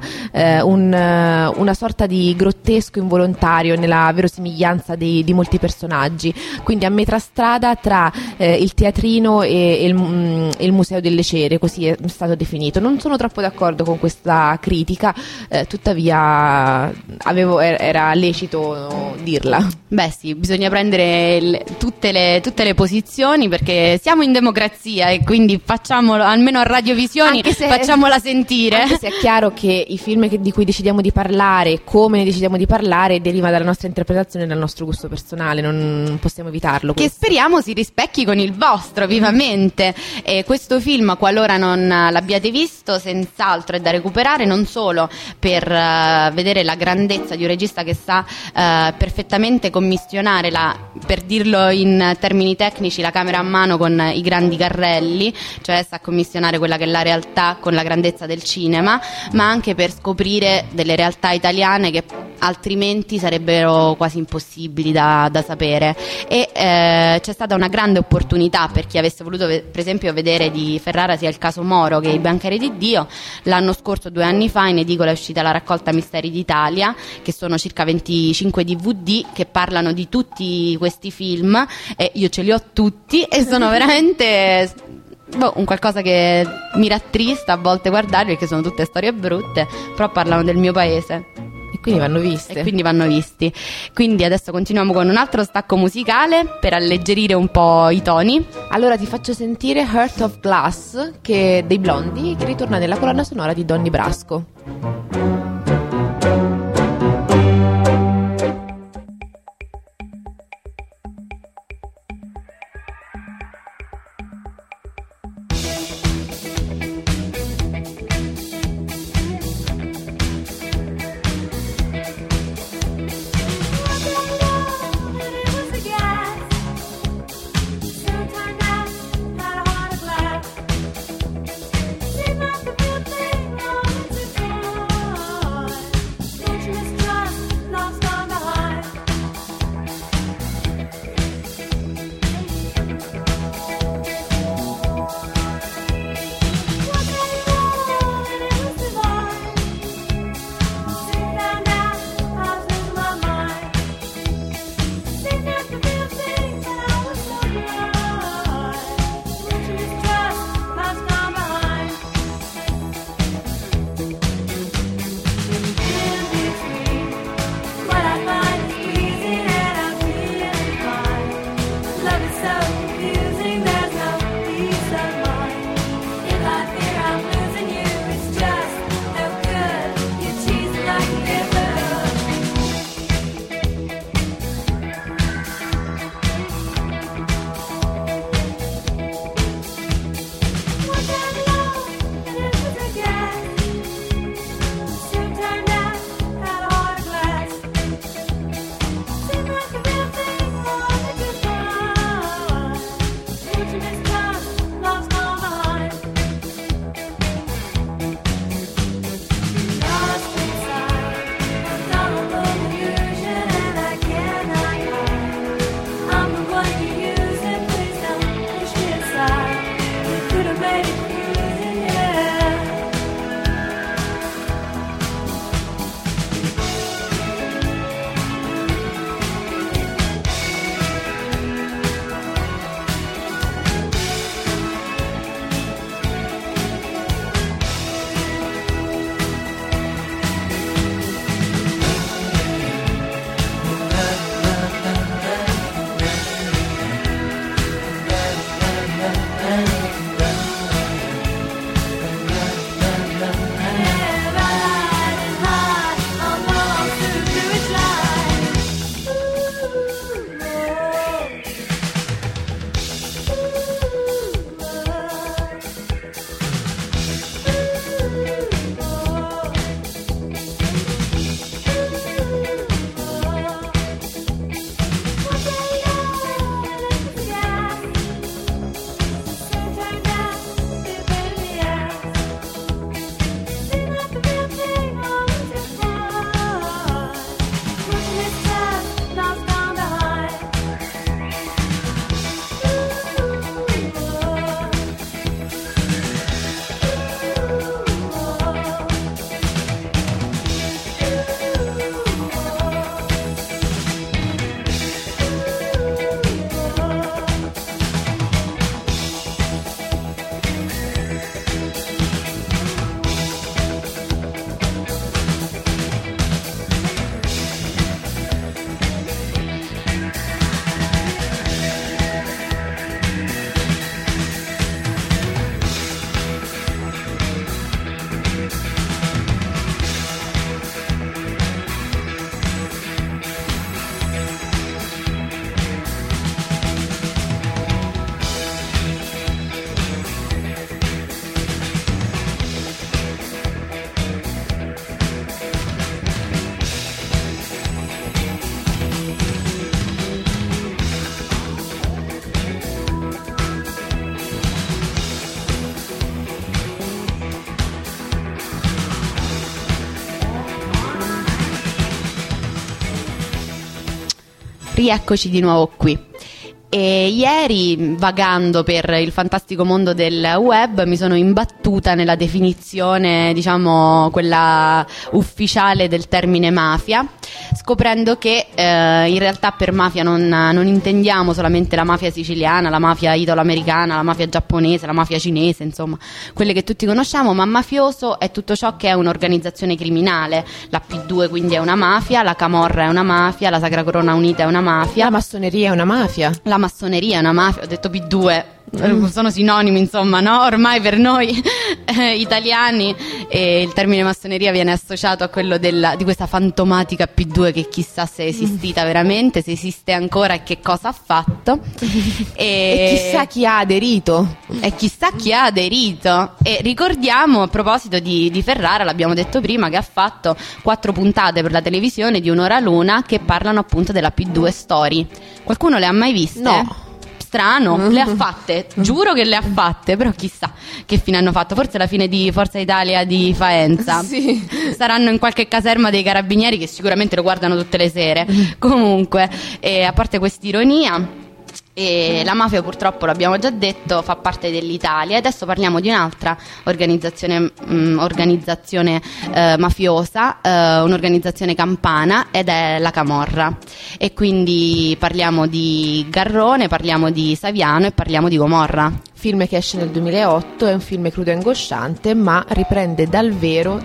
una sorta di grottesco involontario nella verosimiglianza di molti personaggi, quindi a metà strada tra il teatrino e il museo delle cere, così è stato definito. Non sono troppo d'accordo con questa critica, tuttavia era lecito dirla. Beh sì, bisogna prendere tutte le posizioni, perché siamo in democrazia e quindi facciamolo, almeno a Radiovisioni, facciamola sentire. Anche se è chiaro che i film di cui decidiamo di parlare, come ne decidiamo di parlare, deriva dalla nostra interpretazione e dal nostro gusto personale, non possiamo evitarlo. Che speriamo si rispecchi con il vostro, vivamente. Questo film, qualora non l'abbiate visto, senz'altro è da recuperare, non solo per vedere la grandezza di un regista che sa perfettamente commissionare per dirlo in termini tecnici, la camera a mano con i grandi carrelli, cioè sa commissionare quella che è la realtà con la grandezza del cinema, ma anche per scoprire delle realtà italiane che altrimenti sarebbero quasi impossibili da sapere. E c'è stata una grande opportunità per chi avesse voluto per esempio vedere di Ferrara sia Il caso Moro che I banchieri di Dio. L'anno scorso, 2 anni fa, in edicola è uscita la raccolta Misteri d'Italia, che sono circa 25 DVD che parlano di tutti questi film, e io ce li ho tutti e sono veramente un qualcosa che mi rattrista a volte guardare, perché sono tutte storie brutte, però parlano del mio paese. E quindi vanno viste. E quindi vanno visti. Quindi adesso continuiamo con un altro stacco musicale per alleggerire un po' i toni. Allora ti faccio sentire Heart of Glass, che è dei Blondi, che ritorna nella colonna sonora di Donny Brasco. Rieccoci di nuovo qui. E ieri, vagando per il fantastico mondo del web, mi sono imbattuta nella definizione, diciamo, quella ufficiale del termine mafia, scoprendo che in realtà per mafia non intendiamo solamente la mafia siciliana, la mafia italo-americana, la mafia giapponese, la mafia cinese, insomma, quelle che tutti conosciamo, ma mafioso è tutto ciò che è un'organizzazione criminale. La P2 quindi è una mafia, la Camorra è una mafia, la Sacra Corona Unita è una mafia, La massoneria è una mafia. la massoneria è una mafia, ho detto P2, sono sinonimi, insomma, no? Ormai per noi italiani il termine massoneria viene associato a quello di questa fantomatica P2 che chissà se è esistita veramente, se esiste ancora e che cosa ha fatto. E chissà chi ha aderito. E chissà chi ha aderito. E ricordiamo, a proposito di Ferrara, l'abbiamo detto prima, che ha fatto 4 puntate per la televisione di un'ora l'una che parlano appunto della P2 Story. Qualcuno le ha mai viste? No. Strano, le ha fatte, giuro che le ha fatte, però chissà che fine hanno fatto, forse la fine di Forza Italia di Faenza. Sì. Saranno in qualche caserma dei carabinieri che sicuramente lo guardano tutte le sere. Comunque, a parte quest'ironia, la mafia purtroppo, l'abbiamo già detto, fa parte dell'Italia. Adesso parliamo di un'altra organizzazione mafiosa, un'organizzazione campana, ed è la Camorra. E quindi parliamo di Garrone, parliamo di Saviano e parliamo di Gomorra. Film che esce nel 2008, è un film crudo e angosciante, ma riprende dal vero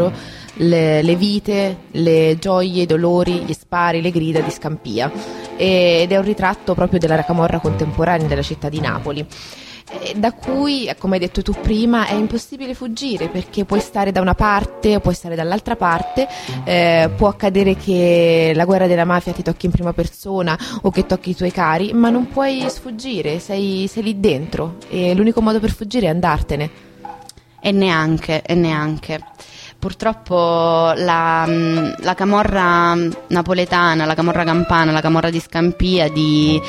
le vite, le gioie, i dolori, gli spari, le grida di Scampia, ed è un ritratto proprio della camorra contemporanea della città di Napoli, da cui, come hai detto tu prima, è impossibile fuggire, perché puoi stare da una parte o puoi stare dall'altra parte. Può accadere che la guerra della mafia ti tocchi in prima persona o che tocchi i tuoi cari, ma non puoi sfuggire, sei lì dentro, e l'unico modo per fuggire è andartene. E neanche. Purtroppo la camorra napoletana, la camorra campana, la camorra di Scampia, di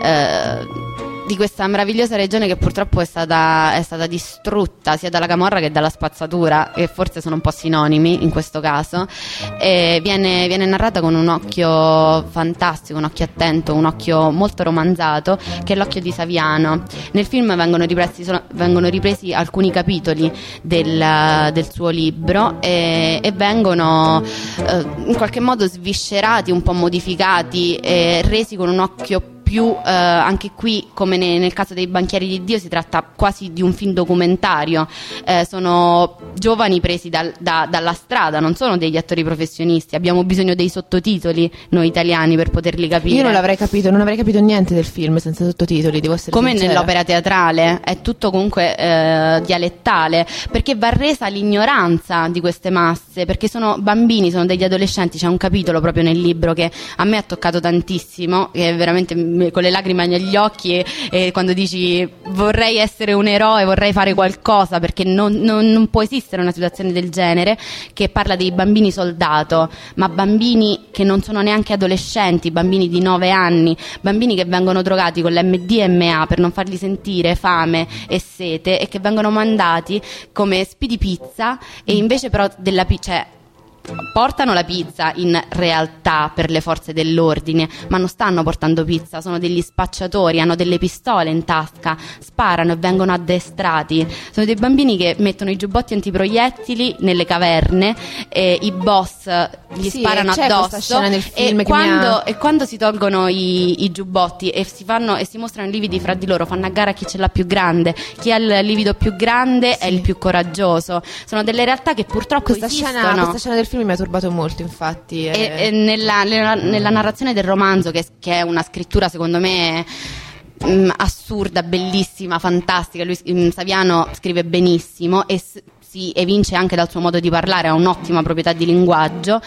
questa meravigliosa regione che purtroppo è stata distrutta sia dalla camorra che dalla spazzatura, e forse sono un po' sinonimi in questo caso, viene narrata con un occhio fantastico, un occhio attento, un occhio molto romanzato, che è l'occhio di Saviano. Nel film vengono ripresi alcuni capitoli del suo libro e vengono in qualche modo sviscerati, un po' modificati e resi con un occhio più, anche qui come nel caso dei Banchieri di Dio, si tratta quasi di un film documentario. Sono giovani presi dalla strada, non sono degli attori professionisti. Abbiamo bisogno dei sottotitoli noi italiani per poterli capire. Io non avrei capito niente del film senza sottotitoli, devo essere come sincera. Nell'opera teatrale è tutto comunque dialettale, perché va resa l'ignoranza di queste masse, perché sono bambini, sono degli adolescenti. C'è un capitolo proprio nel libro che a me ha toccato tantissimo, che è veramente con le lacrime negli occhi, e quando dici vorrei essere un eroe, vorrei fare qualcosa, perché non può esistere una situazione del genere, che parla dei bambini soldato, ma bambini che non sono neanche adolescenti, bambini di 9 anni, bambini che vengono drogati con l'MDMA per non farli sentire fame e sete, e che vengono mandati come spidi pizza, e invece però portano la pizza in realtà per le forze dell'ordine, ma non stanno portando pizza, sono degli spacciatori, hanno delle pistole in tasca, sparano e vengono addestrati. Sono dei bambini che mettono i giubbotti antiproiettili nelle caverne, e i boss gli sparano addosso, scena nel film e quando si tolgono i giubbotti e si mostrano lividi fra di loro, fanno a gara chi ce l'ha più grande, chi ha il livido più grande è il più coraggioso. Sono delle realtà che purtroppo esistono. Questa scena del film mi ha turbato molto, infatti. E nella narrazione del romanzo, che è una scrittura secondo me assurda, bellissima, fantastica. Lui, Saviano, scrive benissimo e si evince anche dal suo modo di parlare, ha un'ottima proprietà di linguaggio,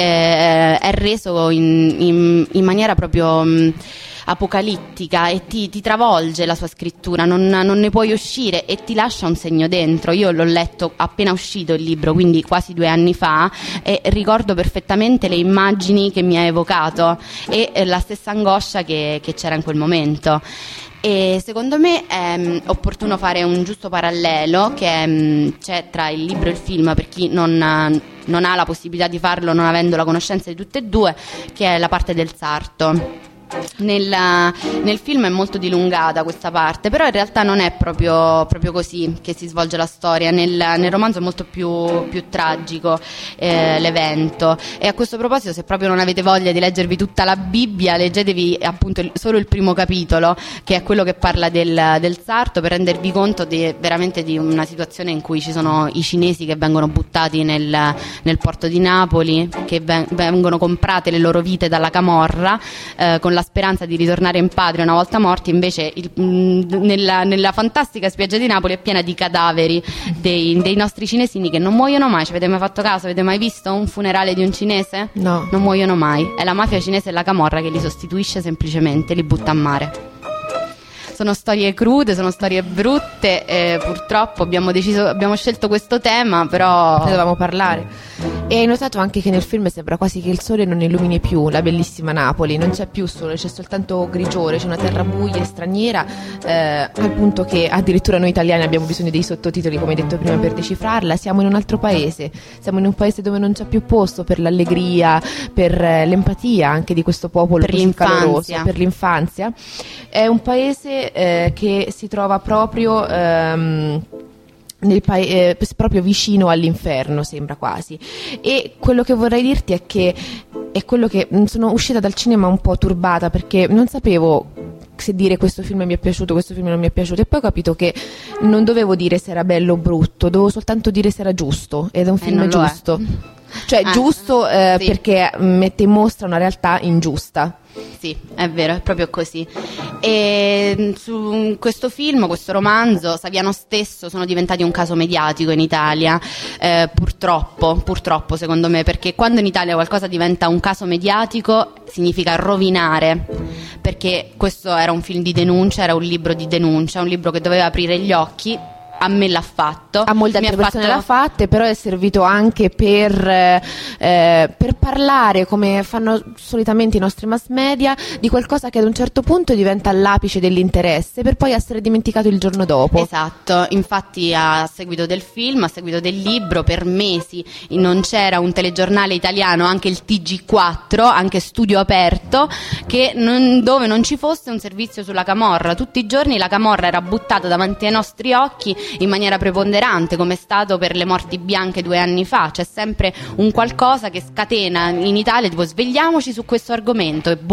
è reso in maniera proprio apocalittica, e ti travolge la sua scrittura, non ne puoi uscire, e ti lascia un segno dentro. Io l'ho letto appena uscito il libro, quindi quasi 2 anni fa, e ricordo perfettamente le immagini che mi ha evocato e la stessa angoscia che c'era in quel momento. E secondo me è opportuno fare un giusto parallelo che c'è tra il libro e il film, per chi non ha la possibilità di farlo non avendo la conoscenza di tutte e due, che è la parte del sarto. Nel film è molto dilungata questa parte, però in realtà non è proprio così che si svolge la storia. Nel romanzo è molto più tragico l'evento, e a questo proposito, se proprio non avete voglia di leggervi tutta la Bibbia, leggetevi appunto solo il primo capitolo, che è quello che parla del sarto, per rendervi conto veramente di una situazione in cui ci sono i cinesi che vengono buttati nel porto di Napoli, che vengono comprate le loro vite dalla camorra, con la speranza di ritornare in patria una volta morti. Invece nella fantastica spiaggia di Napoli è piena di cadaveri dei nostri cinesini che non muoiono mai. Ci avete mai fatto caso? Avete mai visto un funerale di un cinese? No. Non muoiono mai. È la mafia cinese e la camorra che li sostituisce semplicemente, li butta a mare. Sono storie crude, sono storie brutte, purtroppo abbiamo scelto questo tema, però ne dovevamo parlare. E hai notato anche che nel film sembra quasi che il sole non illumini più la bellissima Napoli, non c'è più sole, c'è soltanto grigiore, c'è una terra buia e straniera, al punto che addirittura noi italiani abbiamo bisogno dei sottotitoli, come hai detto prima, per decifrarla. Siamo in un altro paese, siamo in un paese dove non c'è più posto per l'allegria, per l'empatia anche di questo popolo, per così l'infanzia. caloroso, per l'infanzia. È un paese che si trova proprio proprio vicino all'inferno, sembra quasi. E quello che vorrei dirti è che è quello che sono uscita dal cinema un po' turbata, perché non sapevo se dire questo film mi è piaciuto, questo film non mi è piaciuto, e poi ho capito che non dovevo dire se era bello o brutto, dovevo soltanto dire se era giusto, ed è un film giusto. Cioè giusto sì. Perché mette in mostra una realtà ingiusta. Sì, è vero, è proprio così. E su questo film, questo romanzo, Saviano stesso sono diventati un caso mediatico in Italia, purtroppo secondo me, perché quando in Italia qualcosa diventa un caso mediatico significa rovinare, perché questo era un film di denuncia, era un libro di denuncia, un libro che doveva aprire gli occhi. A me l'ha fatto, a molte altre persone l'ha fatte, però è servito anche per parlare, come fanno solitamente i nostri mass media, di qualcosa che ad un certo punto diventa l'apice dell'interesse per poi essere dimenticato il giorno dopo. Esatto, infatti a seguito del film, a seguito del libro, per mesi non c'era un telegiornale italiano, anche il TG4, anche Studio Aperto, dove non ci fosse un servizio sulla camorra. Tutti i giorni la camorra era buttata davanti ai nostri occhi in maniera preponderante, come è stato per le morti bianche 2 anni fa. C'è sempre un qualcosa che scatena in Italia, tipo svegliamoci su questo argomento, e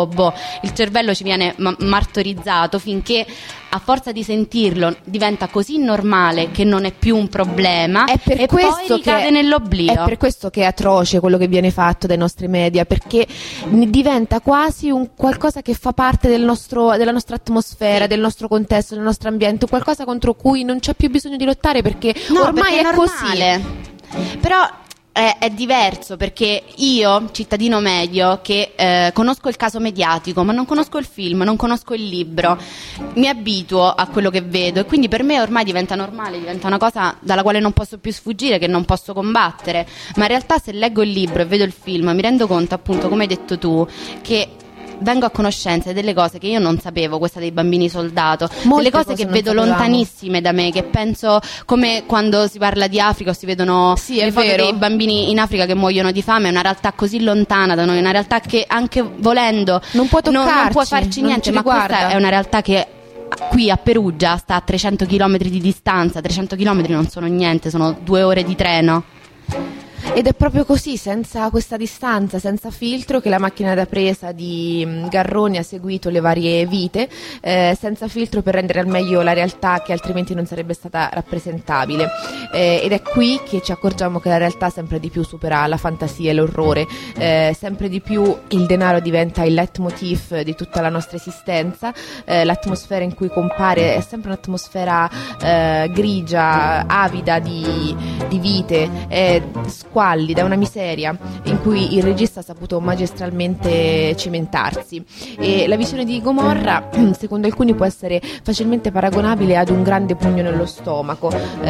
il cervello ci viene martorizzato finché a forza di sentirlo diventa così normale che non è più un problema, e poi ricade nell'oblio. È per questo che è atroce quello che viene fatto dai nostri media, perché diventa quasi un qualcosa che fa parte della nostra atmosfera, del nostro contesto, del nostro ambiente, qualcosa contro cui non c'è più bisogno di lottare, perché ormai perché è così. Però è diverso, perché io, cittadino medio, che conosco il caso mediatico ma non conosco il film, non conosco il libro, mi abituo a quello che vedo, e quindi per me ormai diventa normale, diventa una cosa dalla quale non posso più sfuggire, che non posso combattere. Ma in realtà, se leggo il libro e vedo il film, mi rendo conto, appunto, come hai detto tu, che vengo a conoscenza delle cose che io non sapevo, questa dei bambini soldato, delle cose che vedo lontanissime da me, che penso, come quando si parla di Africa o si vedono le foto dei bambini in Africa che muoiono di fame. È una realtà così lontana da noi, una realtà che anche volendo non può toccarci, non può farci niente, ma questa è una realtà che qui a Perugia sta a 300 km di distanza. 300 km non sono niente, sono 2 ore di treno. Ed è proprio così, senza questa distanza, senza filtro, che la macchina da presa di Garrone ha seguito le varie vite, senza filtro, per rendere al meglio la realtà che altrimenti non sarebbe stata rappresentabile. Ed è qui che ci accorgiamo che la realtà sempre di più supera la fantasia e l'orrore, sempre di più il denaro diventa il leitmotiv di tutta la nostra esistenza. L'atmosfera in cui compare è sempre un'atmosfera grigia, avida di vite, squallida, una miseria in cui il regista ha saputo magistralmente cimentarsi. E la visione di Gomorra, secondo alcuni, può essere facilmente paragonabile ad un grande pugno nello stomaco,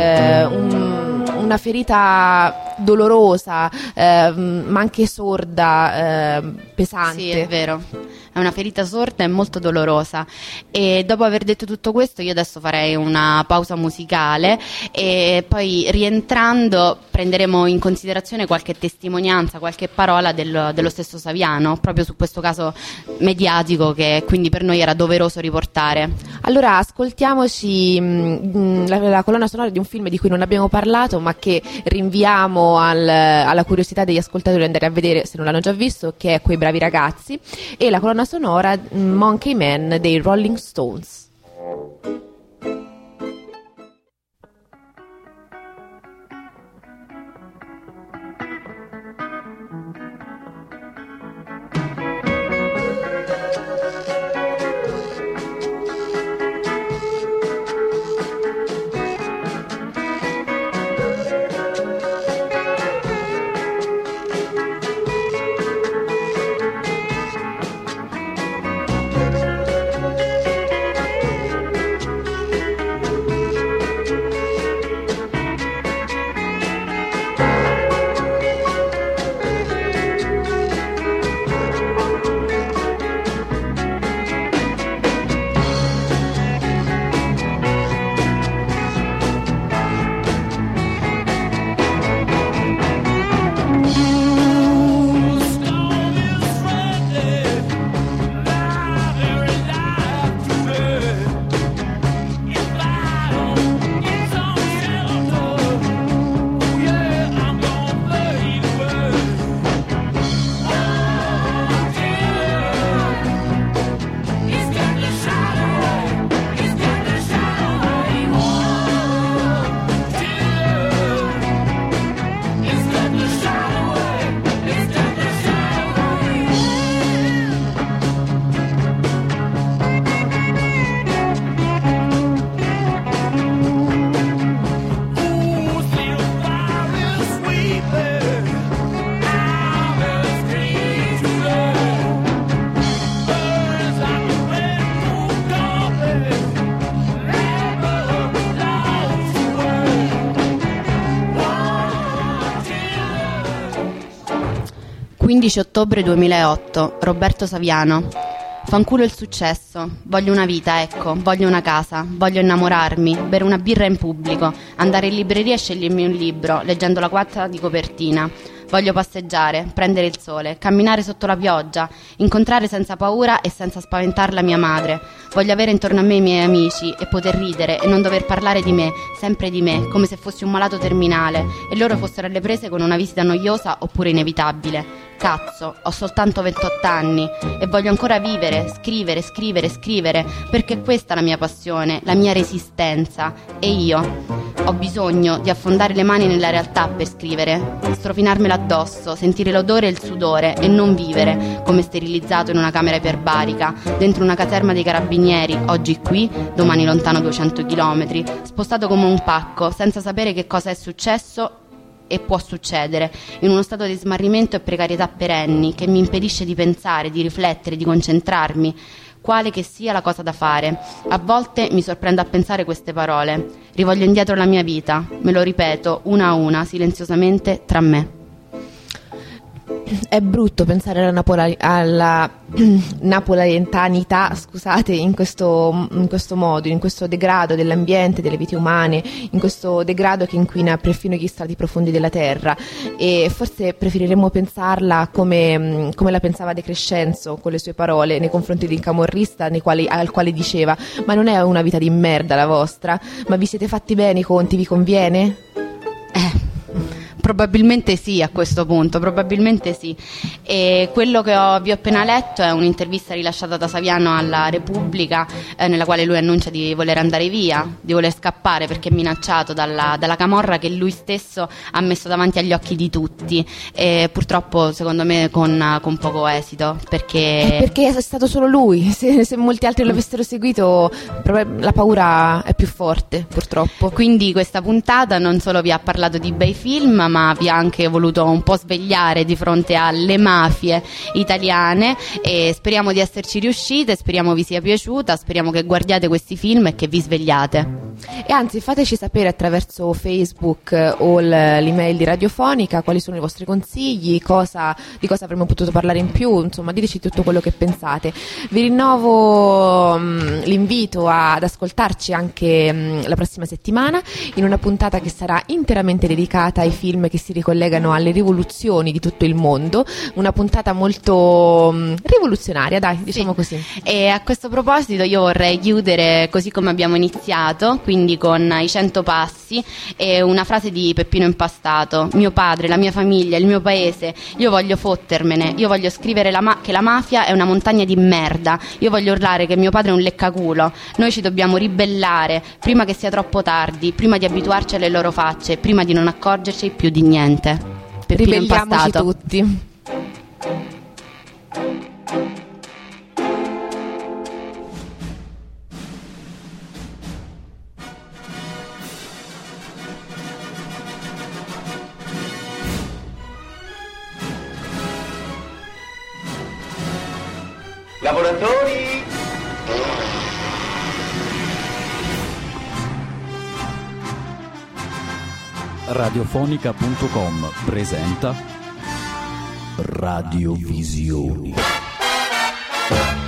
una ferita dolorosa, ma anche sorda, pesante. Sì, è vero. è una ferita sorda e molto dolorosa. E dopo aver detto tutto questo, io adesso farei una pausa musicale e poi rientrando prenderemo in considerazione qualche testimonianza, qualche parola dello stesso Saviano, proprio su questo caso mediatico che quindi per noi era doveroso riportare. Allora ascoltiamoci la colonna sonora di un film di cui non abbiamo parlato, ma che rinviamo alla curiosità degli ascoltatori di andare a vedere se non l'hanno già visto, che è Quei bravi ragazzi, e la colonna sonora Monkey Man dei Rolling Stones. Ottobre 2008, Roberto Saviano. Fanculo il successo, voglio una vita, ecco, voglio una casa, voglio innamorarmi, bere una birra in pubblico, andare in libreria e scegliermi un libro, leggendo la quarta di copertina. Voglio passeggiare, prendere il sole, camminare sotto la pioggia, incontrare senza paura e senza spaventarla mia madre. Voglio avere intorno a me i miei amici e poter ridere e non dover parlare di me, sempre di me, come se fossi un malato terminale e loro fossero alle prese con una visita noiosa oppure inevitabile. Cazzo, ho soltanto 28 anni e voglio ancora vivere, scrivere, perché questa è la mia passione, la mia resistenza. E io ho bisogno di affondare le mani nella realtà per scrivere, strofinarmela addosso, sentire l'odore e il sudore e non vivere come sterilizzato in una camera iperbarica, dentro una caserma dei carabinieri, oggi qui, domani lontano 200 chilometri, spostato come un pacco, senza sapere che cosa è successo e può succedere, in uno stato di smarrimento e precarietà perenni che mi impedisce di pensare, di riflettere, di concentrarmi, quale che sia la cosa da fare. A volte mi sorprendo a pensare queste parole, rivoglio indietro la mia vita, me lo ripeto una a una, silenziosamente tra me. È brutto pensare alla napoletanità, scusate, in questo modo, in questo degrado dell'ambiente, delle vite umane, in questo degrado che inquina perfino gli strati profondi della terra. E forse preferiremmo pensarla come la pensava De Crescenzo con le sue parole nei confronti di un camorrista al quale diceva: ma non è una vita di merda la vostra? Ma vi siete fatti bene i conti? Vi conviene? Probabilmente sì, a questo punto, probabilmente sì. E quello che vi ho appena letto è un'intervista rilasciata da Saviano alla Repubblica, nella quale lui annuncia di voler andare via, di voler scappare perché è minacciato dalla camorra che lui stesso ha messo davanti agli occhi di tutti, e purtroppo secondo me con poco esito, perché è stato solo lui. Se molti altri lo avessero seguito, la paura è più forte, purtroppo. Quindi questa puntata non solo vi ha parlato di bei film, ma vi ha anche voluto un po' svegliare di fronte alle mafie italiane, e speriamo di esserci riuscite, speriamo vi sia piaciuta, speriamo che guardiate questi film e che vi svegliate. E anzi, fateci sapere attraverso Facebook o l'email di Radiofonica quali sono i vostri consigli, di cosa avremmo potuto parlare in più, insomma diteci tutto quello che pensate. Vi rinnovo l'invito ad ascoltarci anche la prossima settimana in una puntata che sarà interamente dedicata ai film che si ricollegano alle rivoluzioni di tutto il mondo, una puntata molto rivoluzionaria, dai, diciamo così. E a questo proposito io vorrei chiudere così come abbiamo iniziato, quindi con i 100 passi e una frase di Peppino Impastato: mio padre, la mia famiglia, il mio paese, io voglio fottermene, io voglio scrivere che la mafia è una montagna di merda, io voglio urlare che mio padre è un leccaculo, noi ci dobbiamo ribellare prima che sia troppo tardi, prima di abituarci alle loro facce, prima di non accorgerci più di niente. Peppino Ribelliamoci Impastato. tutti. Lavoratori! Radiofonica.com presenta Radiovisioni.